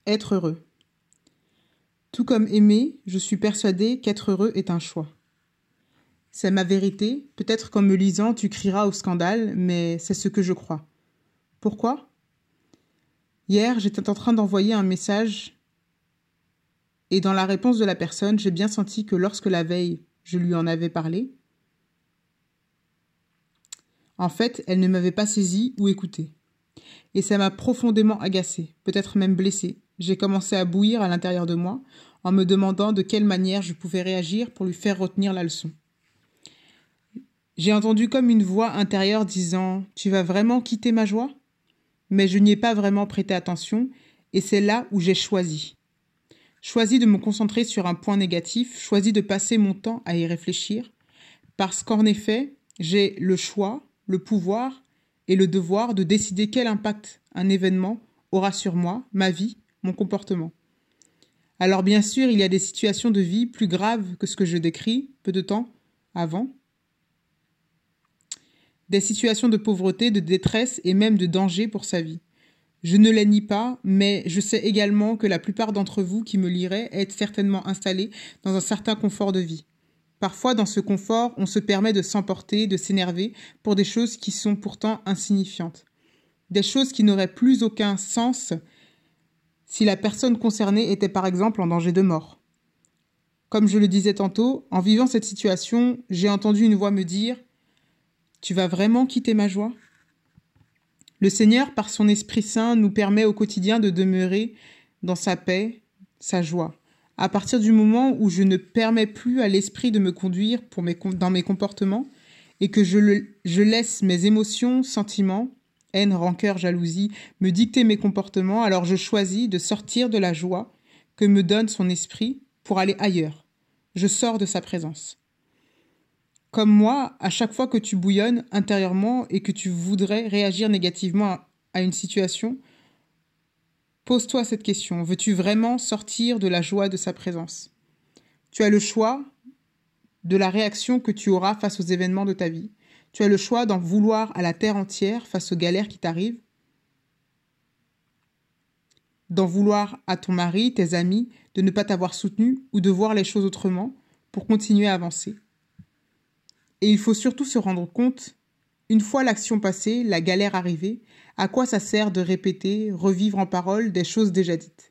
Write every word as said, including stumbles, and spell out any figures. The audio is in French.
Être heureux. Tout comme aimer, je suis persuadée qu'être heureux est un choix. C'est ma vérité, peut-être qu'en me lisant tu crieras au scandale, mais c'est ce que je crois. Pourquoi ? Hier, j'étais en train d'envoyer un message et dans la réponse de la personne, j'ai bien senti que lorsque la veille, je lui en avais parlé, en fait, elle ne m'avait pas saisi ou écouté. Et ça m'a profondément agacée, peut-être même blessée. J'ai commencé à bouillir à l'intérieur de moi, en me demandant de quelle manière je pouvais réagir pour lui faire retenir la leçon. J'ai entendu comme une voix intérieure disant « Tu vas vraiment quitter ma joie ?» Mais je n'y ai pas vraiment prêté attention, et c'est là où j'ai choisi. Choisi de me concentrer sur un point négatif, choisi de passer mon temps à y réfléchir, parce qu'en effet, j'ai le choix, le pouvoir et le devoir de décider quel impact un événement aura sur moi, ma vie, mon comportement. Alors bien sûr, il y a des situations de vie plus graves que ce que je décris peu de temps avant. Des situations de pauvreté, de détresse et même de danger pour sa vie. Je ne les nie pas, mais je sais également que la plupart d'entre vous qui me liraient êtes certainement installés dans un certain confort de vie. Parfois, dans ce confort, on se permet de s'emporter, de s'énerver pour des choses qui sont pourtant insignifiantes. Des choses qui n'auraient plus aucun sens si la personne concernée était par exemple en danger de mort. Comme je le disais tantôt, en vivant cette situation, j'ai entendu une voix me dire « Tu vas vraiment quitter ma joie ?» Le Seigneur, par son Esprit Saint, nous permet au quotidien de demeurer dans sa paix, sa joie. À partir du moment où je ne permets plus à l'esprit de me conduire pour mes, dans mes comportements et que je, le, je laisse mes émotions, sentiments, haine, rancœur, jalousie, me dicter mes comportements, alors je choisis de sortir de la joie que me donne son esprit pour aller ailleurs. Je sors de sa présence. Comme moi, à chaque fois que tu bouillonnes intérieurement et que tu voudrais réagir négativement à une situation, pose-toi cette question. Veux-tu vraiment sortir de la joie de sa présence ? Tu as le choix de la réaction que tu auras face aux événements de ta vie. Tu as le choix d'en vouloir à la terre entière face aux galères qui t'arrivent, d'en vouloir à ton mari, tes amis, de ne pas t'avoir soutenu ou de voir les choses autrement pour continuer à avancer. Et il faut surtout se rendre compte, une fois l'action passée, la galère arrivée, à quoi ça sert de répéter, revivre en parole des choses déjà dites.